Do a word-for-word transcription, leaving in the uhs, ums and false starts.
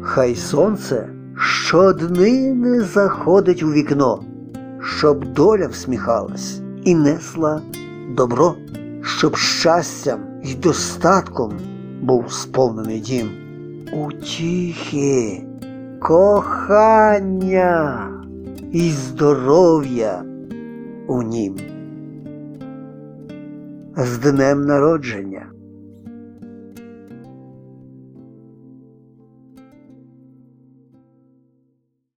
Хай сонце щоднини заходить у вікно, щоб доля всміхалась і несла добро, щоб щастям й достатком був сповнений дім. Утіхи, кохання і здоров'я у нім. З днем народження!